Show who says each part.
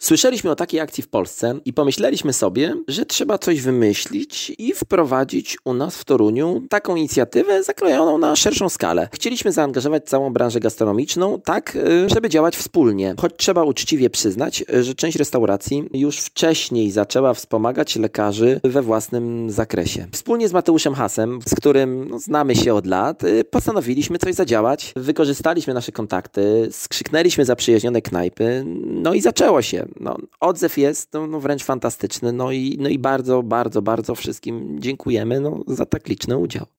Speaker 1: Słyszeliśmy o takiej akcji w Polsce i pomyśleliśmy sobie, że trzeba coś wymyślić i wprowadzić u nas w Toruniu taką inicjatywę zakrojoną na szerszą skalę. Chcieliśmy zaangażować całą branżę gastronomiczną tak, żeby działać wspólnie. Choć trzeba uczciwie przyznać, że część restauracji już wcześniej zaczęła wspomagać lekarzy we własnym zakresie. Wspólnie z Mateuszem Hasem, z którym znamy się od lat, postanowiliśmy coś zadziałać. Wykorzystaliśmy nasze kontakty, skrzyknęliśmy zaprzyjaźnione knajpy, no i zaczęło się. Odzew jest wręcz fantastyczny, no i bardzo, bardzo, bardzo wszystkim dziękujemy za tak liczny udział.